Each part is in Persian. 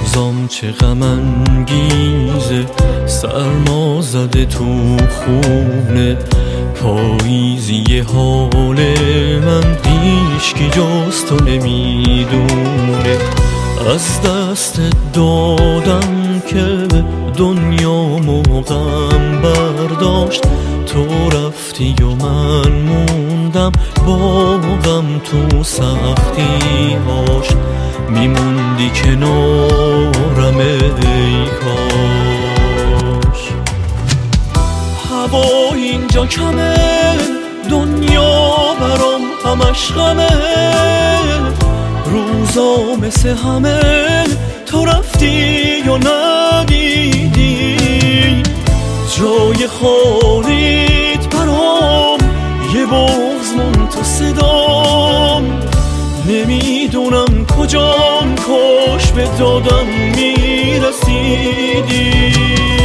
روزام چه غم انگیزه، سرما زده تو خونه، پاییزی حال من هیچکی جز تو نمیدونه. از دست دادم که دنیامو غم برداشت، تو رفتی و من موندم با غم تو سختی‌هاش، میموندی کنارم ای کاش. هوا اینجا کمه، دنیا برام همش غمه، روزا مثل همه تو رفتی و ندیدی، جای خالیت برام یه بغض مون تو صدام، نمیدونم کجام، کاش به دادم میرسیدی.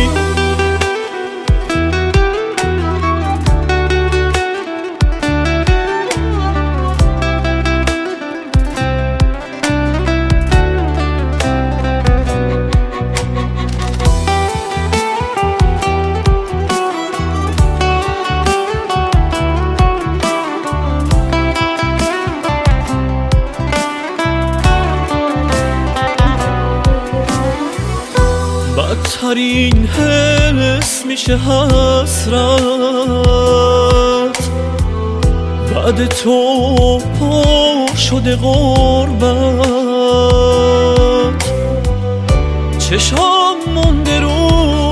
بدترین حس میشه حسرت، بعد تو پر شده غربت، چشام مونده رو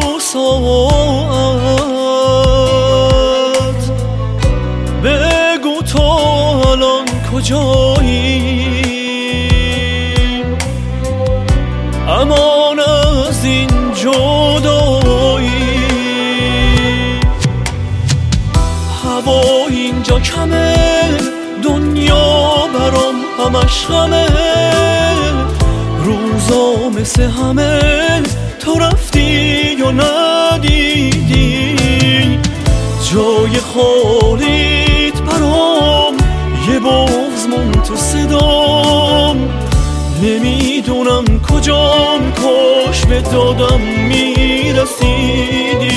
ساعت، بگو تو الان کجایی، امان از این جدایی. هوا اینجا کمه، دنیا برام همش غمه، روزا مثل همه تو رفتی و ندیدی، جای خالیت برام یه بغض مون تو صدام، نمیدونم کجام، کاش به دادم میرسیدی.